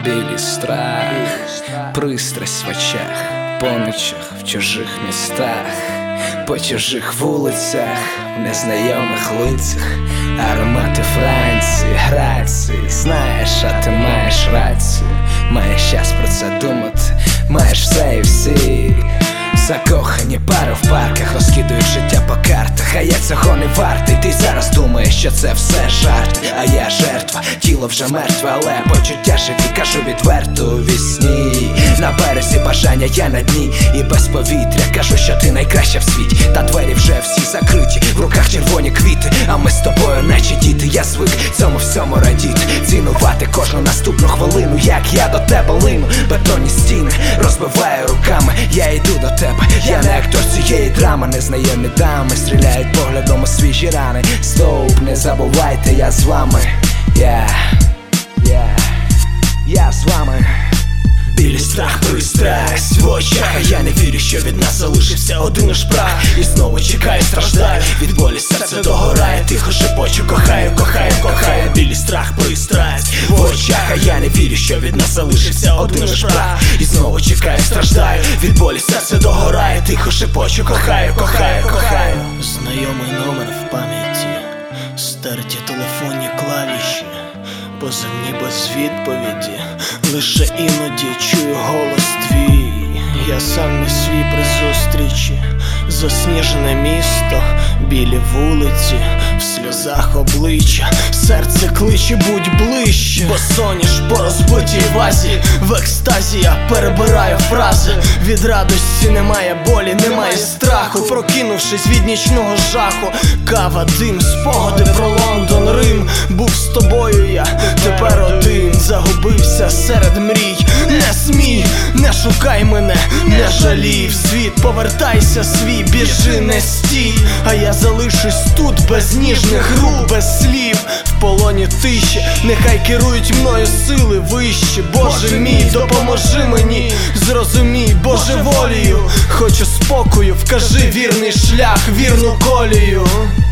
білий страх, пристрасть в очах, по ночах в чужих містах, по чужих вулицях, в незнайомих лицях, аромати Франції, грації. Знаєш, а ти маєш рацію, маєш час про це думати, маєш все і всі. Закохані пари в парках розкидують життя по картах, а я цього не вартий. Ти зараз думаєш, що це все жарт, а я жертва, тіло вже мертве, але почуття живі, кажу відверто у вісні. На березі бажання, я на дні, і без повітря кажу, що ти найкраща в світі. Та двері вже всі закриті, в руках червоні квіти, а ми з тобою наче діти. Я звик цьому всьому радіти, цінувати кожну наступну хвилину, як я до тебе лину. Бетонні стіни розбиваю руками, я йду до тебе. Я не актор цієї драми, незнайомі дами стріляють поглядом у свіжі рани. Стоп, не забувайте, я з вами. Я з вами. Білий страх, пристрасть в очах, а я не вірю, що від нас залишився один лиш прах. І знову чекаю, страждаю, від болі серце догорає, тихо шепочу, кохаю, кохаю, кохаю. Білий страх, пристрасть в очах, а я не вірю, що від нас залишився один лиш прах. І знову чекаю, страждаю, від болі серце догорає, тихо шепочу, кохаю, кохаю, кохаю. Знайомий номер в пам'яті, стерті телефонні клавіші, позивні без відповіді, лише іноді чую голос твій. Я сам не свій при зустрічі, засніжене місто, білі вулиці, в сльозах обличчя, серце кличе, будь ближче. Бо соняш по розбитій вазі, в екстазі я перебираю фрази. Від радості немає болі, немає страху, прокинувшись від нічного жаху. Кава, дим, спогади про Лондон, Рим. Був з тобою я, тепер один, загубився серед мрій. Не смій, не шукай мене, не жалій. В світ повертайся свій, біжи, не стій. А я залишусь тут без ніжних рук, без слів, в полоні тиші. Нехай керують мною сили вищі. Боже мій, допоможи мені, зрозумій божеволію. Хочу спокою, вкажи вірний шлях, вірну колію.